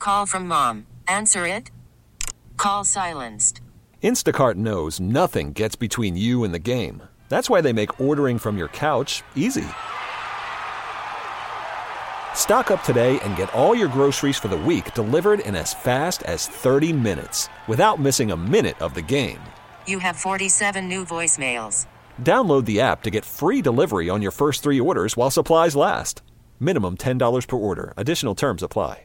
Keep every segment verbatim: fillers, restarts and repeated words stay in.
Call from mom. Answer it. Call silenced. Instacart knows nothing gets between you and the game. That's why they make ordering from your couch easy. Stock up today and get all your groceries for the week delivered in as fast as thirty minutes without missing a minute of the game. You have forty-seven new voicemails. Download the app to get free delivery on your first three orders while supplies last. Minimum ten dollars per order. Additional terms apply.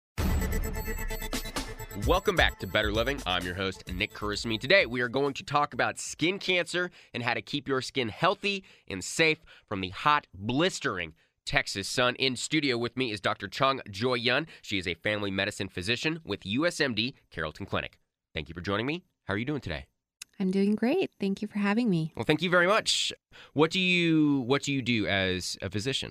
Welcome back to Better Living. I'm your host, Nick Carissimi. Today, we are going to talk about skin cancer and how to keep your skin healthy and safe from the hot, blistering Texas sun. In studio with me is Doctor Chung Joy Yun. She is a family medicine physician with U S M D Carrollton Clinic. Thank you for joining me. How are you doing today? I'm doing great. Thank you for having me. Well, thank you very much. What do you what do you do as a physician?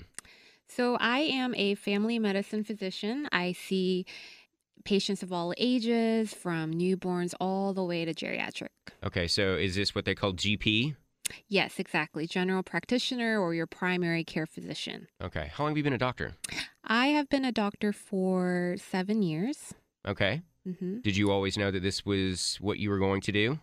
So I am a family medicine physician. I see patients of all ages, from newborns all the way to geriatric. Okay, so is this what they call G P? Yes, exactly. General practitioner or your primary care physician. Okay. How long have you been a doctor? I have been a doctor for seven years. Okay. Mm-hmm. Did you always know that this was what you were going to do?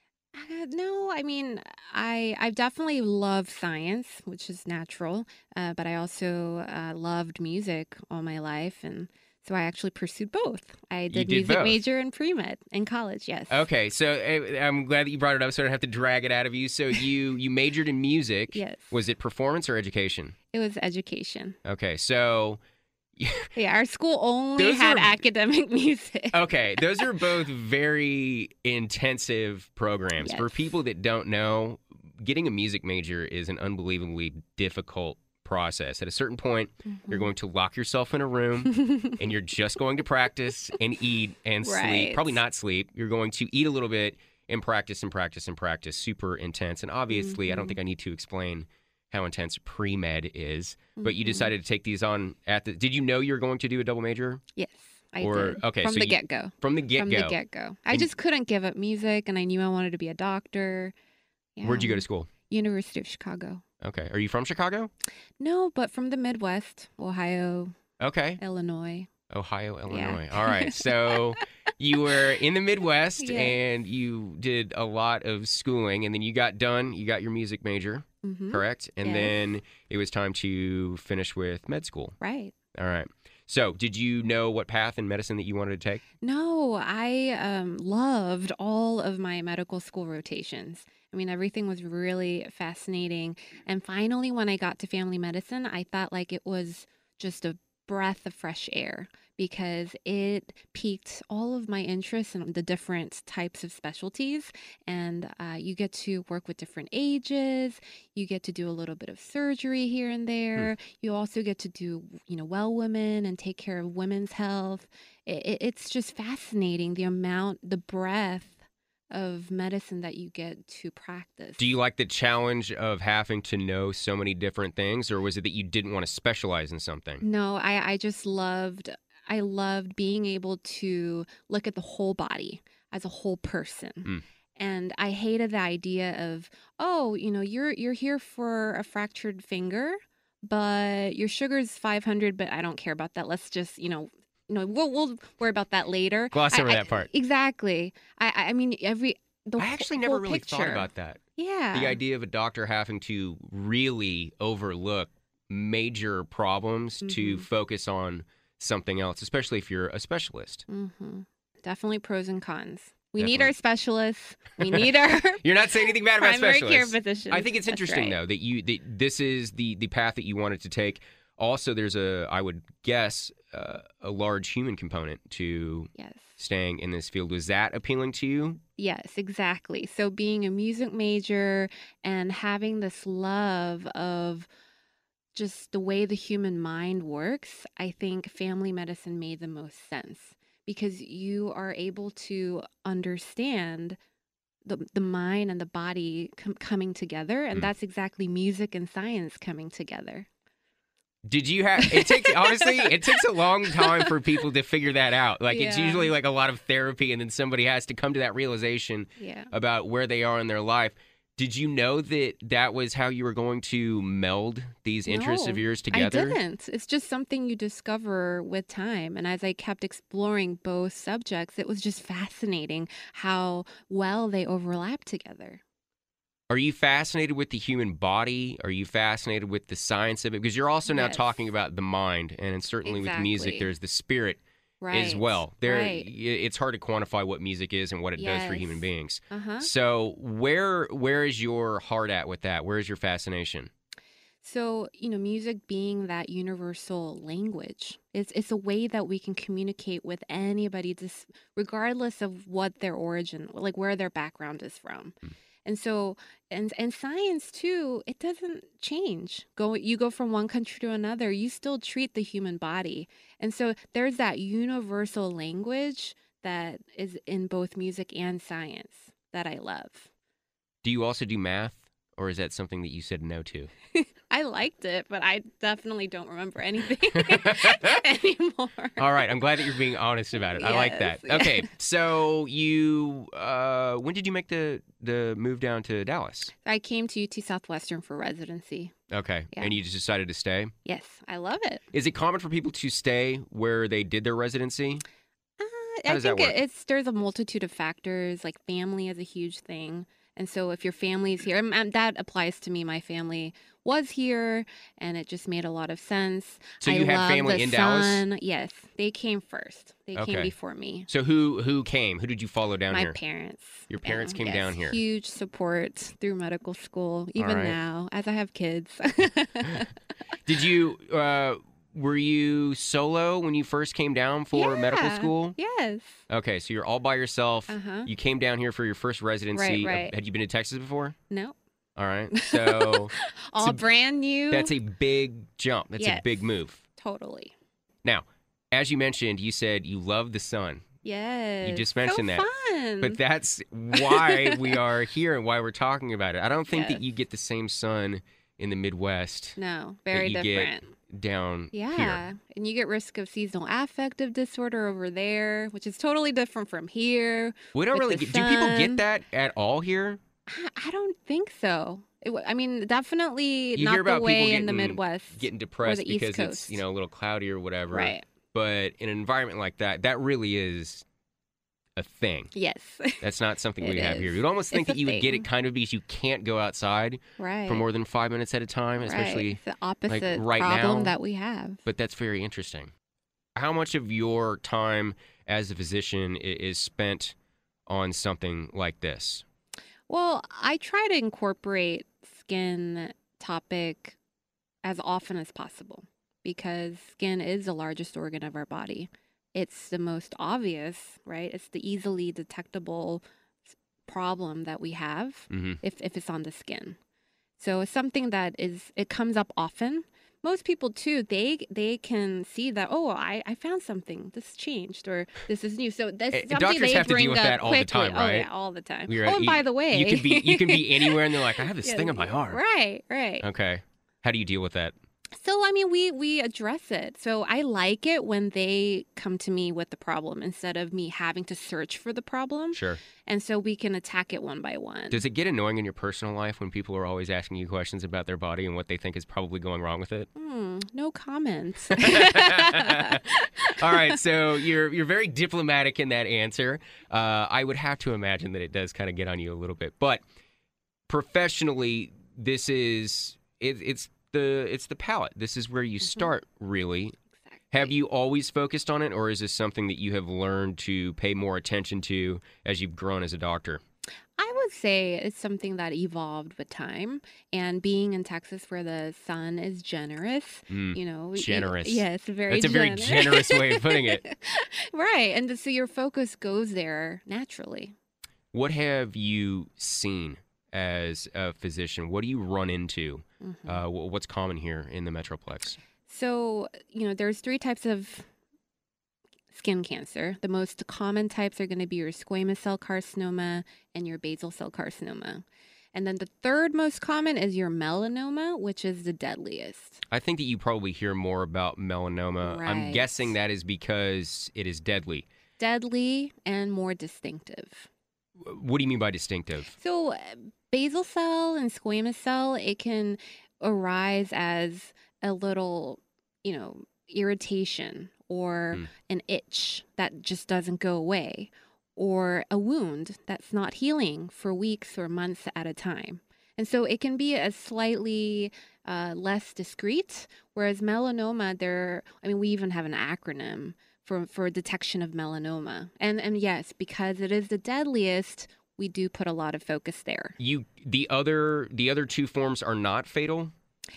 Uh, no, I mean, I I definitely love science, which is natural, uh, but I also uh, loved music all my life, and so I actually pursued both. I did, did music both. major and pre-med in college, yes. Okay, so uh, I'm glad that you brought it up so I don't have to drag it out of you. So you, you majored in music. Yes. Was it performance or education? It was education. Okay, so... Yeah, our school only Those had are- academic music. Okay, those are both very intensive programs. Yes. For people that don't know, getting a music major is an unbelievably difficult process. At a certain point, Mm-hmm. you're going to lock yourself in a room and you're just going to practice and eat and sleep. Right. Probably not sleep. You're going to eat a little bit and practice and practice and practice. Super intense. And obviously, Mm-hmm. I don't think I need to explain how intense pre-med is. But you Mhm. decided to take these on at the... Did you know you were going to do a double major? Yes, I Or- did. okay, From so the you- get-go. From the get-go? From the get-go. I And- just couldn't give up music, and I knew I wanted to be a doctor. Where'd you go Yeah. to school? University of Chicago. Okay. Are you from Chicago? No, but from the Midwest, Ohio, Okay. Illinois. Ohio, Yeah. Illinois. All right. So you were in the Midwest Yes. and you did a lot of schooling, and then you got done. You got your music major, Mm-hmm. correct? And Yes. then it was time to finish with med school. Right. All right. So did you know what path in medicine that you wanted to take? No, I um, loved all of my medical school rotations. I mean, everything was really fascinating. And finally, when I got to family medicine, I thought like it was just a breath of fresh air because it piqued all of my interests in the different types of specialties. And uh, you get to work with different ages. You get to do a little bit of surgery here and there. You also get to do, you know, well women and take care of women's health. It, it- it's just fascinating the amount, the breadth of medicine that you get to practice. Do you like the challenge of having to know so many different things, or was it that you didn't want to specialize in something? No, I, I just loved, I loved being able to look at the whole body as a whole person. Mm. And I hated the idea of, oh, you know, you're you're here for a fractured finger, but your sugar is five hundred, but I don't care about that. Let's just, you know, you know, we'll we'll worry about that later. Gloss I- over I- that part. Exactly. I I I mean every the I actually wh- never whole really picture. thought about that. Yeah. The idea of a doctor having to really overlook major problems to Mhm. focus on something else, especially if you're a specialist. Mm-hmm. Definitely pros and cons. We need Definitely. our specialists. We need our You're not saying anything bad about primary care specialists. physicians. I think it's That's interesting right. though that you that this is the the path that you wanted to take. Also, there's a I would guess uh, a large human component to Yes. staying in this field. Was that appealing to you? Yes, exactly. So being a music major and having this love of just the way the human mind works, I think family medicine made the most sense because you are able to understand the the mind and the body com- coming together, and Mm. that's exactly music and science coming together. Did you have it takes honestly it takes a long time for people to figure that out. Like it's Yeah. usually like a lot of therapy and then somebody has to come to that realization Yeah. about where they are in their life. Did you know that that was how you were going to meld these interests of No, yours I together? didn't. It's just something you discover with time. And as I kept exploring both subjects, it was just fascinating how well they overlap together. Are you fascinated with the human body? Are you fascinated with the science of it? Because you're also now Yes, talking about the mind, and certainly with music, exactly. there's the spirit as Right, well. There, right. y- it's hard to quantify what music is and what it does for human Yes. beings. Uh-huh. So, where where is your heart at with that? Where is your fascination? So, you know, music being that universal language, it's it's a way that we can communicate with anybody, just regardless of what their origin, like where their background is from. Mm. And so, and and science too, it doesn't change. Go, you go from one country to another, you still treat the human body. And so there's that universal language that is in both music and science that I love. Do you also do math, or is that something that you said no to? I liked it, but I definitely don't remember anything anymore. All right, I'm glad that you're being honest about it. I like that. Yes, Okay, yeah. so you, uh, when did you make the the move down to Dallas? I came to U T Southwestern for residency. Okay, Yeah. and you just decided to stay. Yes, I love it. Is it common for people to stay where they did their residency? Uh, How I does that think work? it, it's there's a multitude of factors. Like family is a huge thing, and so if your family's here, and, and that applies to me. My family was here, and it just made a lot of sense. So I you had love family the in Dallas? sun. Yes, they came first. They Okay. came before me. So who who came? Who did you follow down My here? parents. Your parents Yeah, came yes, down here. Huge support through medical school, even right. now, as I have kids. Did you? Uh, were you solo when you first came down for medical Yeah, school? Yes. Okay, so you're all by yourself. Uh-huh. You came down here for your first residency. Right, Uh, right. Had you been to Texas before? No. All right. So All a- brand new. that's a big jump. That's a Yes. big move. Totally. Now, as you mentioned, you said you love the sun. Yes. just mentioned so that. Fun. But that's why we are here and why we're talking about it. I don't think that Yes. you get the same sun in the Midwest no, very you get different. down Yeah. here. And you get risk of seasonal affective disorder over there, which is totally different from here. We don't with really the get. Do people sun. get that at all here? I, I don't think so. It, w- I mean, definitely You not hear about the way people in the getting- Midwest. Getting depressed the East because it's Coast. you know a little cloudy or whatever. Right. But in an environment like that, that really is a thing. Yes. That's not something It we have is. here. You'd almost think It's that a you would get thing. it kind of because you can't go outside right. for more than five minutes at a time, especially. right. It's the opposite right problem now. that we have. But that's very interesting. How much of your time as a physician i- is spent on something like this? Well, I try to incorporate skin topic as often as possible because skin is the largest organ of our body. It's the most obvious, right? It's the easily detectable s- problem that we have hmm if, if it's on the skin. So it's something that is, it comes up often. Most people too, they they can see that, oh, I, I found something. This changed or this is new. So that's Eh, something doctors they have to bring deal with up that all the quickly. time, Oh, right? yeah, all the time. We're oh, at- and you- by the way. You can be you can be anywhere, and they're like, I have this Yes, thing on my arm. Right, right. Okay. How do you deal with that? So I mean, we we address it. So I like it when they come to me with the problem instead of me having to search for the problem. Sure. And so we can attack it one by one. Does it get annoying in your personal life when people are always asking you questions about their body and what they think is probably going wrong with it? Hmm, no comments. All right, so you're you're very diplomatic in that answer. Uh, I would have to imagine that it does kind of get on you a little bit, but professionally, this is it, it's the it's the palate. This is where you start, really. Have you always focused on it, or is this something that you have learned to pay more attention to as you've grown as a doctor? I would say it's something that evolved with time and being in Texas where the sun is generous, Mm, you know. you- generous. yes, very That's a very generous way of putting it. Right. And so your focus goes there naturally. What have you seen as a physician? What do you run into? Mhm. Uh, wh- what's common here in the Metroplex? So, you know, there's three types of skin cancer. The most common types are going to be your squamous cell carcinoma and your basal cell carcinoma. And then the third most common is your melanoma, which is the deadliest. I think that you probably hear more about melanoma. I'm Right. guessing that is because it is deadly. Deadly and more distinctive. What do you mean by distinctive? So, uh, Basal cell and squamous cell, it can arise as a little, you know, irritation or Mm. an itch that just doesn't go away, or a wound that's not healing for weeks or months at a time. And so it can be a slightly uh, less discreet, whereas melanoma, there, I mean, we even have an acronym for, for detection of melanoma. And, and yes, because it is the deadliest, we do put a lot of focus there. You the other the other two forms are not fatal?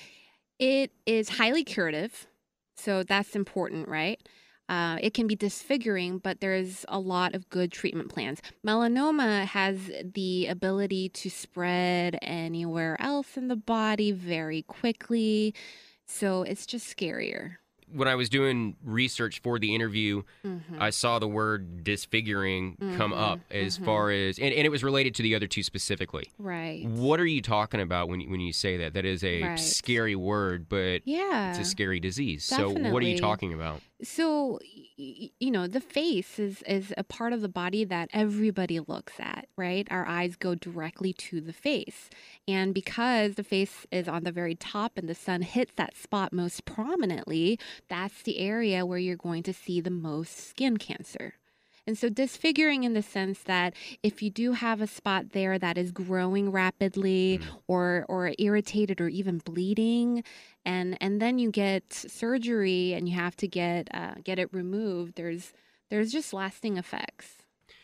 It is highly curative, so that's important, right? Uh, it can be disfiguring, but there's a lot of good treatment plans. Melanoma has the ability to spread anywhere else in the body very quickly, so it's just scarier. When I was doing research for the interview, Mm-hmm. I saw the word disfiguring come Mhm, up as mhm. far as, and, and it was related to the other two specifically. Right. What are you talking about when you, when you say that? That is a Right. scary word, but Yeah. it's a scary disease. So what are Definitely. you talking about? So, y- y- you know, the face is, is a part of the body that everybody looks at, right? Our eyes go directly to the face. And because the face is on the very top and the sun hits that spot most prominently, that's the area where you're going to see the most skin cancer. And so disfiguring in the sense that if you do have a spot there that is growing rapidly Mm. or or irritated or even bleeding, and and then you get surgery and you have to get uh, get it removed, there's there's just lasting effects.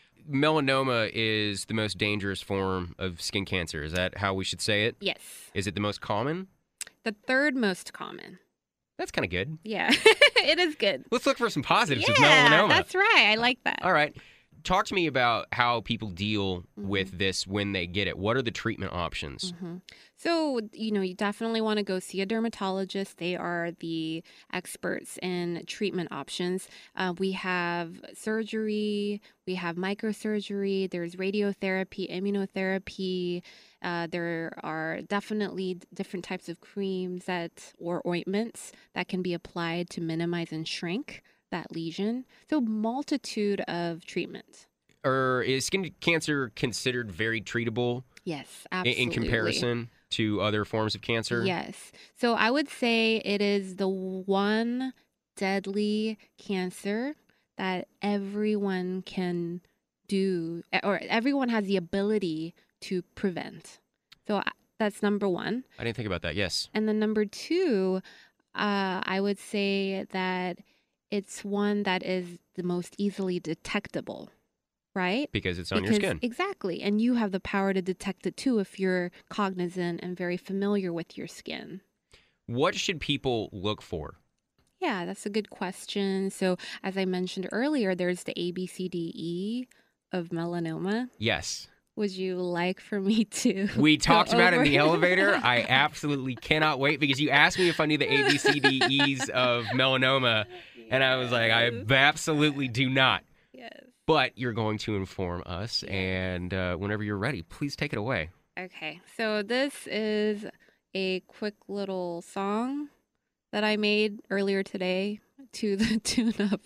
Melanoma is the most dangerous form of skin cancer. Is that how we should say it? Yes. Is it the most common? The third most common. That's kind of good. Yeah. It is good. Let's look for some positives with Yeah, melanoma. that's right. I like that. All right. Talk to me about how people deal Mhm. with this when they get it. What are the treatment options? hmm So, you know, you definitely want to go see a dermatologist. They are the experts in treatment options. Uh, we have surgery, we have microsurgery, there's radiotherapy, immunotherapy. Uh, there are definitely d- different types of creams that or ointments that can be applied to minimize and shrink that lesion. So, multitude of treatments. Or is skin cancer considered very treatable Yes, in, absolutely. in comparison to other forms of cancer? Yes. So I would say it is the one deadly cancer that everyone can do, or everyone has the ability to prevent. So I- that's number one. I didn't think about that. Yes. And then number two, uh, I would say that it's one that is the most easily detectable, right? Because it's on Because- your skin. Exactly. And you have the power to detect it too if you're cognizant and very familiar with your skin. What should people look for? Yeah, that's a good question. So, as I mentioned earlier, there's the A B C D E of melanoma. Yes. Would you like for me to? We go talked about it in over- the elevator. I absolutely cannot wait because you asked me if I knew the A B C D Es of melanoma, and I was like, I Yes. absolutely do not. Yes. But you're going to inform us, and uh, whenever you're ready, please take it away. Okay, so this is a quick little song that I made earlier today to the tune of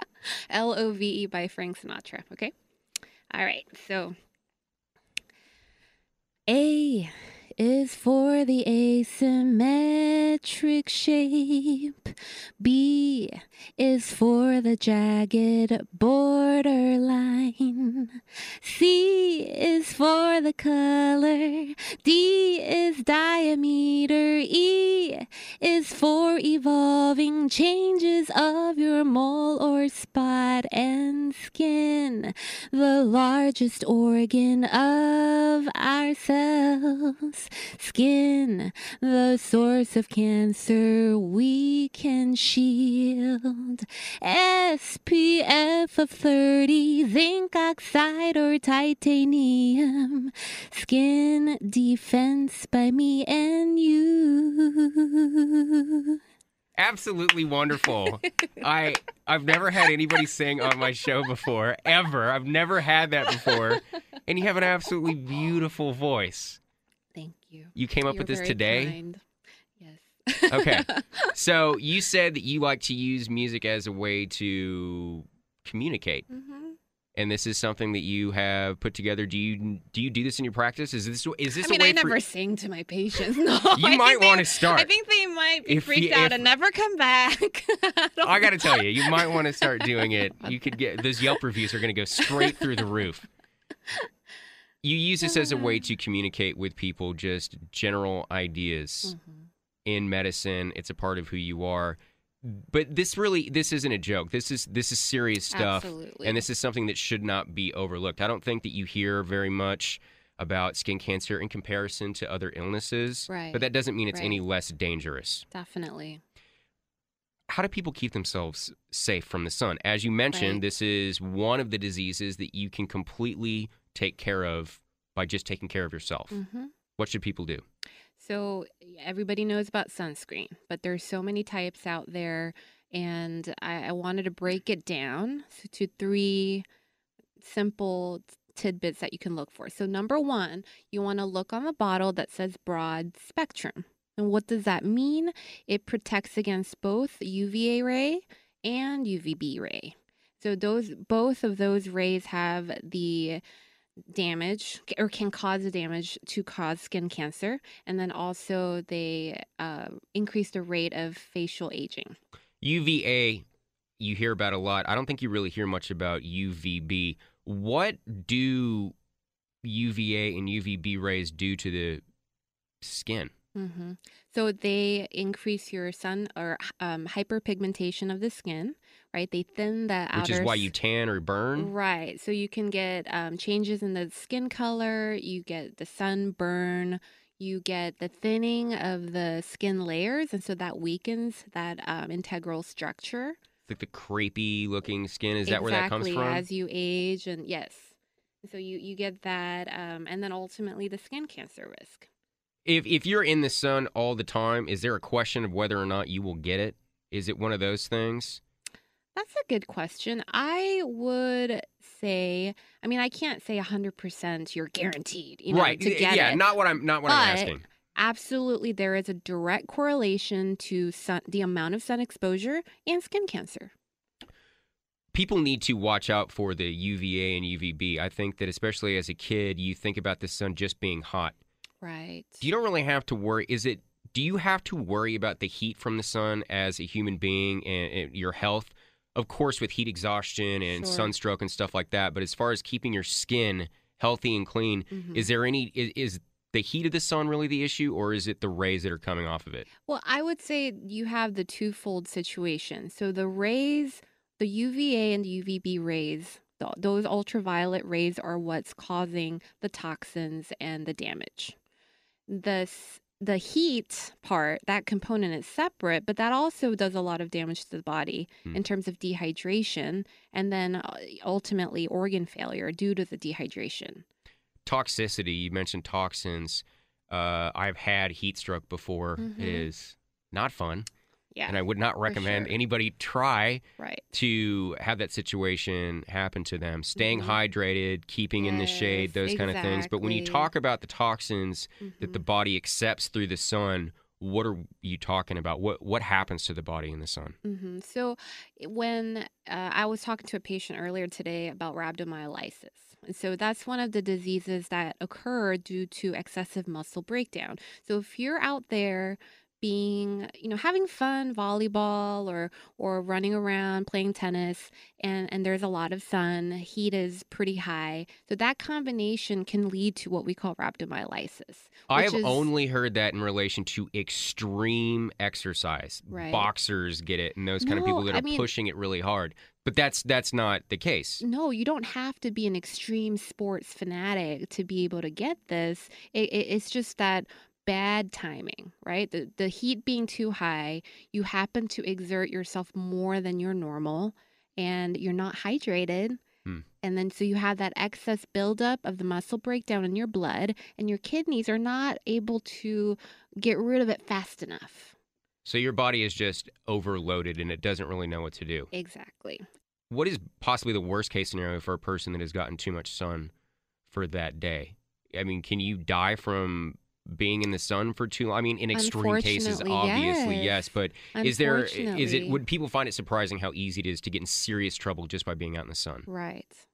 L O V E by Frank Sinatra. Okay? All right, so A is for the asymmetric shape. B is for the jagged borderline. C is for the color. D is diameter. E is for evolving changes of your mole or spot. And skin, the largest organ of our cells. Skin, the source of cancer we can shield. S P F of thirty, zinc oxide or titanium. Skin defense by me and you. Absolutely wonderful. I I've never had anybody sing on my show before, ever. I've never had that before. And you have an absolutely beautiful voice. Thank you. You came up You're with this very today? kind. Yes. Okay. So you said that you like to use music as a way to communicate. hmm and this is something that you have put together. Do you do you do this in your practice? Is this is this I mean, a way I never for... sing to my patients. No, You I might think they- want to start. I think they might be If freaked you- out if- and never come back. I, don't I got to know. tell you, you might want to start doing it. You could get those Yelp reviews are going to go straight through the roof. You use this as a way to communicate with people, just general ideas Mhm. in medicine. It's a part of who you are. But this really, this isn't a joke. This is this is serious stuff, Absolutely. and this is something that should not be overlooked. I don't think that you hear very much about skin cancer in comparison to other illnesses, Right. but that doesn't mean it's Right. any less dangerous. Definitely. How do people keep themselves safe from the sun? As you mentioned, Right. this is one of the diseases that you can completely take care of by just taking care of yourself. hmm What should people do? So everybody knows about sunscreen, but there's so many types out there, and I, I wanted to break it down so to three simple t- tidbits that you can look for. So number one, you want to look on the bottle that says broad spectrum. And what does that mean? It protects against both U V A ray and U V B ray. So those both of those rays have the damage or can cause the damage to cause skin cancer, and then also they uh, increase the rate of facial aging. U V A, you hear about a lot. I don't think you really hear much about U V B. What do U V A and U V B rays do to the skin? hmm So they increase your sun or um, hyperpigmentation of the skin, right? They thin the outer. Which is why s- you tan or burn? Right. So you can get um, changes in the skin color, you get the sunburn, you get the thinning of the skin layers. And so that weakens that um, integral structure. It's like the crepey looking skin. Is that where that comes Exactly, from? as you age. And yes. So you, you get that. Um, and then ultimately the skin cancer risk. If if you're in the sun all the time, is there a question of whether or not you will get it? Is it one of those things? That's a good question. I would say, I mean, I can't say one hundred percent you're guaranteed, you know, right. to get yeah, it. not what I'm not what I'm But asking. absolutely, there is a direct correlation to sun, the amount of sun exposure and skin cancer. People need to watch out for the U V A and U V B. I think that especially as a kid, you think about the sun just being hot. Right. You don't really have to worry. Is it? Do you have to worry about the heat from the sun as a human being and, and your health? Of course, with heat exhaustion and Sure. sunstroke and stuff like that. But as far as keeping your skin healthy and clean, Mhm. is there any? Is, is the heat of the sun really the issue, or is it the rays that are coming off of it? Well, I would say you have the twofold situation. So the rays, the U V A and the U V B rays, th- those ultraviolet rays are what's causing the toxins and the damage. The s- the heat part, that component is separate, but that also does a lot of damage to the body Hmm. in terms of dehydration and then uh, ultimately organ failure due to the dehydration. Toxicity. You mentioned toxins. Uh, I've had heat stroke before. Mhm. It is not fun, Yeah, and I would not recommend sure. anybody try right. to have that situation happen to them. Staying Mhm. hydrated, keeping in the shade, Yes, those kind of things. But when you exactly. talk about the toxins that the Mhm. body accepts through the sun, what are you talking about? What what happens to the body in the sun? hmm So, i- when uh, I was talking to a patient earlier today about rhabdomyolysis, and so that's one of the diseases that occur due to excessive muscle breakdown. So, if you're out there being, you know, having fun, volleyball or or running around playing tennis, and and there's a lot of sun, heat is pretty high, so that combination can lead to what we call rhabdomyolysis. I which have is- only heard that in relation to extreme exercise. Right. Boxers get it, and those kind of people No, that I are mean- pushing it really hard. But that's that's not the case. No, you don't have to be an extreme sports fanatic to be able to get this. It, it, it's just that bad timing, right? The the heat being too high, you happen to exert yourself more than your normal, and you're not hydrated. Hmm. And then so you have that excess buildup of the muscle breakdown in your blood, and your kidneys are not able to get rid of it fast enough. So your body is just overloaded and it doesn't really know what to do. Exactly. What is possibly the worst case scenario for a person that has gotten too much sun for that day? I mean, can you die from being in the sun for too long? I mean, in extreme cases, Unfortunately, obviously, yes. yes. But is there, is it, Unfortunately. would people find it surprising how easy it is to get in serious trouble just by being out in the sun? Right.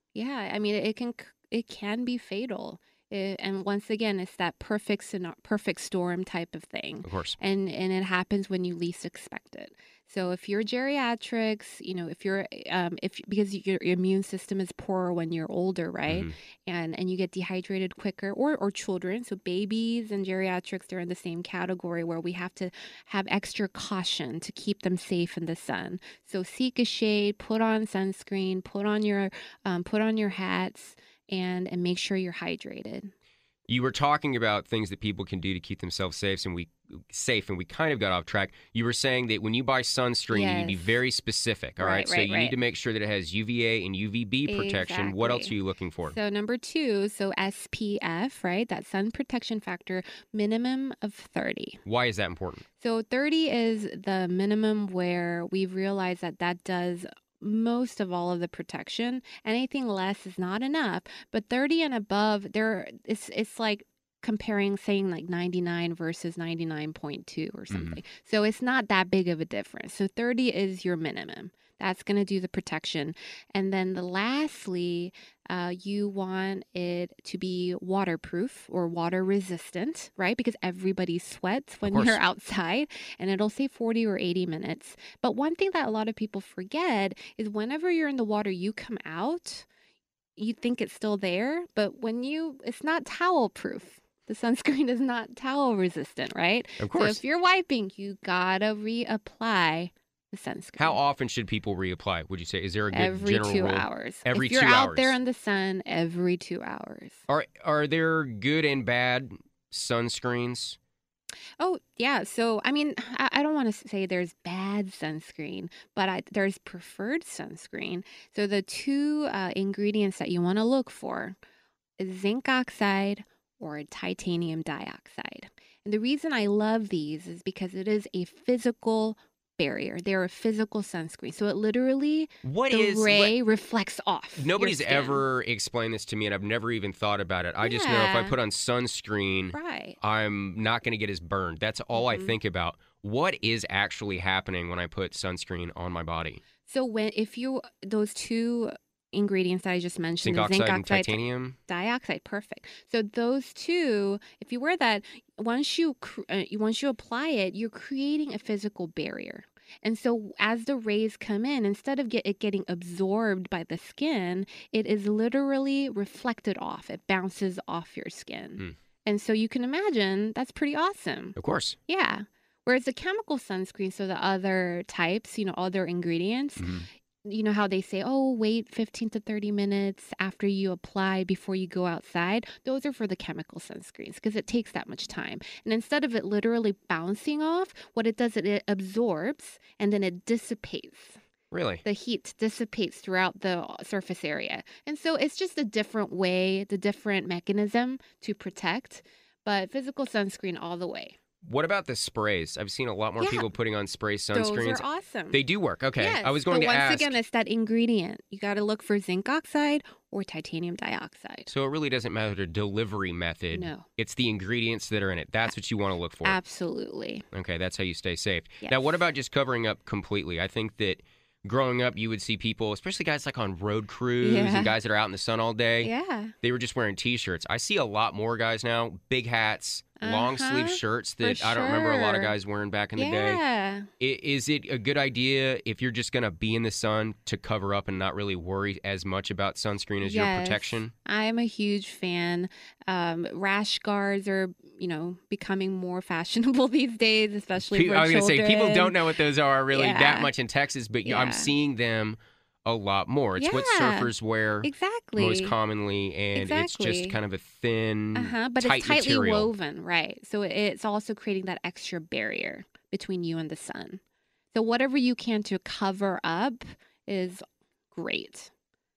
Yeah, I mean, it can c- it can be fatal. It, and once again, it's that perfect scena- perfect storm type of thing. Of course. And and it happens when you least expect it. So if you're geriatrics, you know, if you're um if because your immune system is poorer when you're older, right? hmm And and you get dehydrated quicker, or or children, so babies and geriatrics, they're in the same category where we have to have extra caution to keep them safe in the sun. So seek a shade, put on sunscreen, put on your um, put on your hats, and and make sure you're hydrated. You were talking about things that people can do to keep themselves safe, and we safe, and we kind of got off track. You were saying that when you buy sunscreen, you need to be Yes. very specific. All right, Right, so right, you need right. to make sure that it has U V A and U V B protection. What else are Exactly. you looking for? So number two, so S P F, right? That sun protection factor, minimum of thirty. Why is that important? So thirty is the minimum where we've realized that that does most of all of the protection. Anything less is not enough, but thirty and above, there it's it's like comparing saying like ninety-nine versus ninety-nine point two or Mhm. something. So it's not that big of a difference. So thirty is your minimum. That's going to do the protection. And then the lastly, uh, you want it to be waterproof or water resistant, right? Because everybody sweats when course. you're outside, and it'll say forty or eighty minutes. But one thing that a lot of people forget is whenever you're in the water, you come out, you think it's still there, but when you, it's not towel proof. The sunscreen is not towel resistant, right? Of So course. if you're wiping, you gotta reapply the sunscreen. How often should people reapply? Would you say? Is there a good Every general two rule? hours. Every if you're two out there hours. in the sun, every two hours. Are are there good and bad sunscreens? Oh, yeah. So, I mean, I, I don't want to say there's bad sunscreen, but I, there's preferred sunscreen. So, the two uh, ingredients that you want to look for is zinc oxide or titanium dioxide. And the reason I love these is because it is a physical barrier. They're a physical sunscreen. So, it literally, What the is let- ray reflects off. your Nobody's skin. ever explained this to me, and I've never even thought about it. I just know if I Yeah. put on sunscreen, Right. I'm not going to get as burned. That's all I Mhm. think about. What is actually happening when I put sunscreen on my body? So when if you those two ingredients that I just mentioned, Zinc the oxide zinc and oxide titanium? dioxide, perfect. So those two, if you wear that, once you cr- uh, once you apply it, you're creating a physical barrier. And so as the rays come in, instead of get it getting absorbed by the skin, it is literally reflected off. It bounces off your skin. Hmm. And so you can imagine that's pretty awesome. Of course. Yeah. Whereas the chemical sunscreen, so the other types, you know, other ingredients, Mhm. you know how they say, oh, wait fifteen to thirty minutes after you apply before you go outside? Those are for the chemical sunscreens because it takes that much time. And instead of it literally bouncing off, what it does is it absorbs and then it dissipates. Really? The heat dissipates throughout the surface area. And so it's just a different way, the different mechanism to protect, but physical sunscreen all the way. What about the sprays? I've seen a lot more Yeah. people putting on spray Those sunscreens. are awesome. They do work. Okay. Yes, I was going but to once ask. again, it's that ingredient. You got to look for zinc oxide or titanium dioxide. So it really doesn't matter the delivery method. No. It's the ingredients that are in it. That's what you want to look for. Absolutely. Okay, that's how you stay safe. Yes. Now, what about just covering up completely? I think that growing up, you would see people, especially guys like on road crews Yeah. and guys that are out in the sun all day, Yeah. they were just wearing T-shirts. I see a lot more guys now, big hats, long sleeve Uh-huh, shirts for that I don't remember a lot of sure. guys wearing back in the day. Yeah. I- Is it a good idea if you're just going to be in the sun to cover up and not really worry as much about sunscreen as your Yes. protection? I'm a huge fan. Um, rash guards are, you know, becoming more fashionable these days, especially Pe- for I was going to say, people children. don't know what those are really that Yeah. much in Texas, but you- I'm Yeah. seeing them a lot more. It's what Yeah. surfers wear Exactly. most commonly, and it's Exactly. just kind of a thin, Uh-huh, but tight it's tightly material. woven, right? So it- it's also creating that extra barrier between you and the sun. So whatever you can to cover up is great.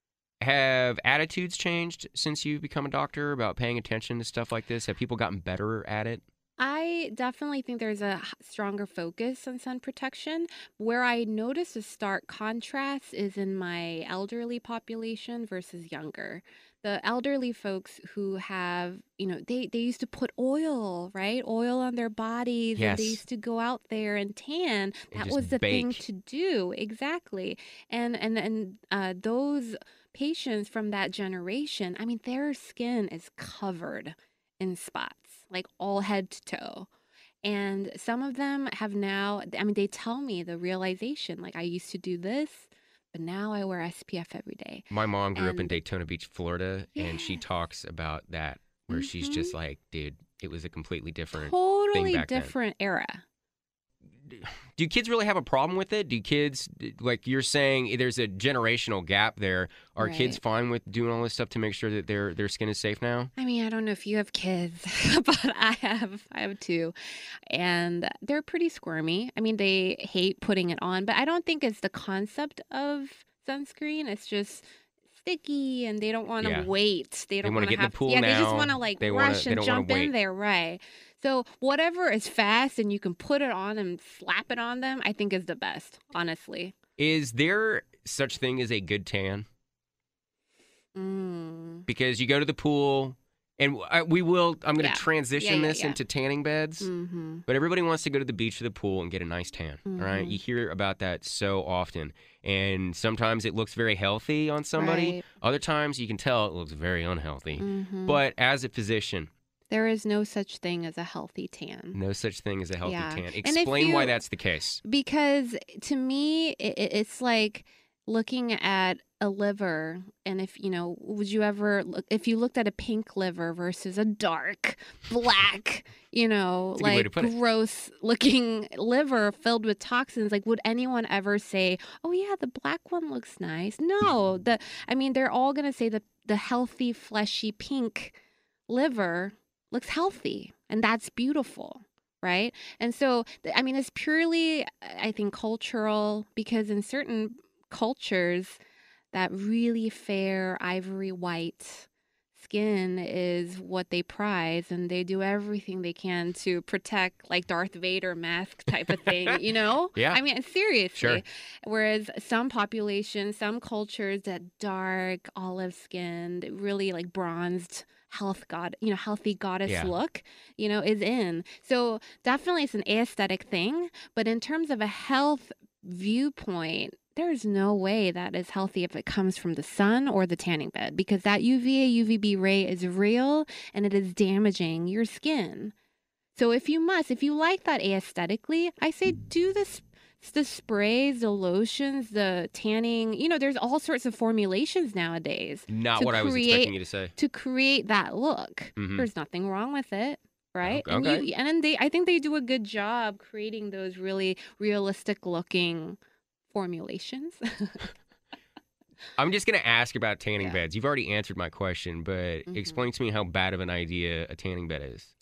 Have attitudes changed since you've become a doctor about paying attention to stuff like this? Have people gotten better at it? I I definitely think there's a h- stronger focus on sun protection. Where I notice a stark contrast is in my elderly population versus younger. The elderly folks who have, you know, they, they used to put oil, right? Oil on their bodies, and they Yes. used to go out there and tan. And That just was the thing bake. to do. Exactly. And and and uh, those patients from that generation, I mean, their skin is covered in spots, like all head to toe. And some of them have now, I mean, they tell me the realization, like, I used to do this, but now I wear S P F every day. My mom grew up in And Daytona Beach, Florida, and she yes, talks about that, where she's hmm just like, dude, it was a completely different thing totally back then. different era. Do kids really have a problem with it? Do kids, like you're saying, there's a generational gap there. Are kids Right. fine with doing all this stuff to make sure that their their skin is safe now? I mean, I don't know if you have kids, but I have. I have two, and they're pretty squirmy. I mean, they hate putting it on, but I don't think it's the concept of sunscreen. It's just sticky, and they don't want to Yeah. wait. They They don't want to want to get in the have. pool Yeah, they just now. want to like They want rush to. They and don't want jump to in wait. there, right? So whatever is fast and you can put it on and slap it on them, I think is the best, honestly. Is there such thing as a good tan? Mm. Because you go to the pool, and I, we will. I'm going to Yeah. transition Yeah, yeah, this yeah. into tanning beds. Mm-hmm. But everybody wants to go to the beach or the pool and get a nice tan, all right? Mhm. You hear about that so often. And sometimes it looks very healthy on somebody. Right. Other times you can tell it looks very unhealthy. Mm-hmm. But as a physician, There is no such thing as a healthy tan. no such thing as a healthy Yeah. tan. And if Explain why you- that's the case. Because to me, it, it's like looking at a liver. And if, you know, would you ever look, if you looked at a pink liver versus a dark, black, you know, That's a good way like to put it. gross looking liver filled with toxins, like would anyone ever say, oh yeah, the black one looks nice? No, the, I mean, they're all going to say that the healthy, fleshy pink liver looks healthy, and that's beautiful, right? And so th- I mean, it's purely, I think, cultural, because in certain cultures that really fair ivory white skin is what they prize, and they do everything they can to protect, like Darth Vader mask type of thing, you know? Yeah. I mean, seriously. Sure. Whereas some populations, some cultures, that dark olive skinned, really like bronzed, health god, you know, healthy goddess Yeah. look, you know, is in. So definitely it's an aesthetic thing, but in terms of a health viewpoint, there's no way that is healthy if it comes from the sun or the tanning bed, because that U V A, U V B ray is real and it is damaging your skin. So if you must, if you like that aesthetically, I say do this. The sprays, the lotions, the tanning, you know, there's all sorts of formulations nowadays Not to what I was create- expecting you to say. to create that look. Mhm. There's nothing wrong with it, right? Okay. And you, and then they, I think they do a good job creating those really realistic looking formulations. I'm just going to ask about tanning Yeah. beds. You've already answered my question, but Mhm. explain to me how bad of an idea a tanning bed is.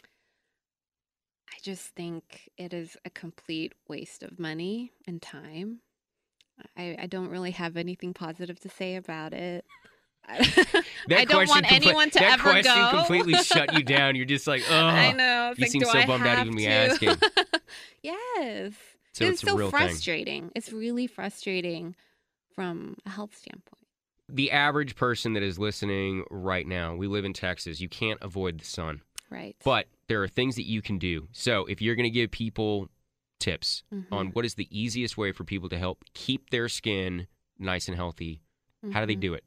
I just think it is a complete waste of money and time. I, I don't really have anything positive to say about it. That I don't question want compl- anyone to that ever question go. completely shut you down. You're just like, oh. I know. It's you like, seem do so I bummed out have even me to? asking. Yes. So it's it's a so real thing. frustrating. It's really frustrating from a health standpoint. The average person that is listening right now, we live in Texas. You can't avoid the sun, Right. but there are things that you can do. So if you're going to give people tips Mhm. on what is the easiest way for people to help keep their skin nice and healthy, how do they Mhm. do it?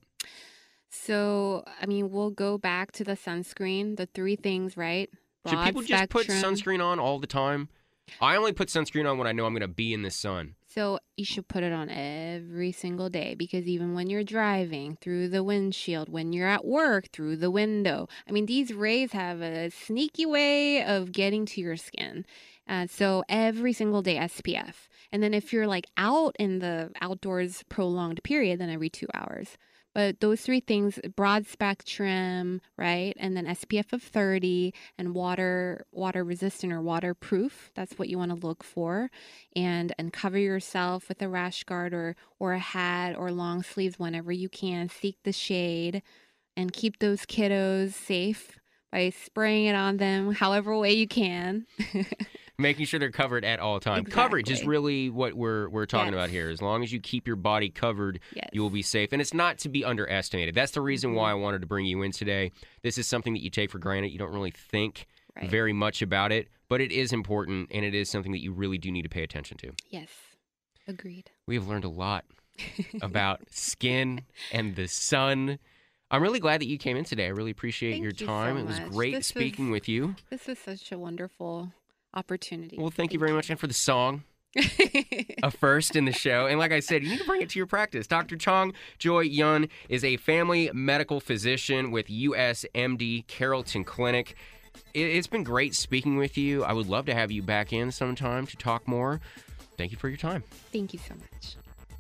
So, I mean, we'll go back to the sunscreen, the three things, right? Should Broad people just put spectrum. sunscreen on all the time? I only put sunscreen on when I know I'm going to be in the sun. So you should put it on every single day, because even when you're driving through the windshield, when you're at work through the window, I mean, these rays have a sneaky way of getting to your skin. Uh, so every single day S P F. And then if you're like out in the outdoors prolonged period, then every two hours. But those three things, broad spectrum, right? And then S P F of thirty, and water water resistant or waterproof. That's what you want to look for. And and cover yourself with a rash guard or or a hat or long sleeves whenever you can. Seek the shade and keep those kiddos safe by spraying it on them however way you can. Making sure they're covered at all times. Exactly. Coverage is really what we're we're talking Yes. about here. As long as you keep your body covered, Yes. you will be safe. And it's not to be underestimated. That's the reason Mhm. why I wanted to bring you in today. This is something that you take for granted. You don't really think Right. very much about it, but it is important, and it is something that you really do need to pay attention to. Yes. Agreed. We have learned a lot about skin and the sun. I'm really glad that you came in today. I really appreciate Thank your you so time. It was much. great This speaking was- with you. This was such a wonderful opportunity. Well, thank you very much. And for the song, a first in the show. And like I said, you need to bring it to your practice. Doctor Chong Joy Yun is a family medical physician with U S M D Carrollton Clinic. It- It's been great speaking with you. I would love to have you back in sometime to talk more. Thank you for your time. Thank you so much.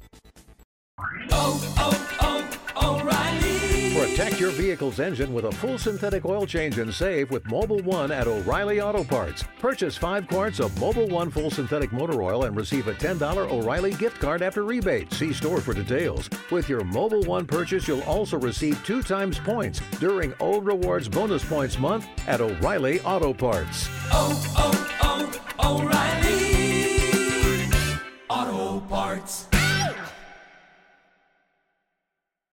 Protect your vehicle's engine with a full synthetic oil change and save with Mobil one at O'Reilly Auto Parts. Purchase five quarts of Mobil one full synthetic motor oil and receive a ten dollars O'Reilly gift card after rebate. See store for details. With your Mobil one purchase, you'll also receive two times points during Old Rewards Bonus Points Month at O'Reilly Auto Parts. oh, oh, oh, O'Reilly.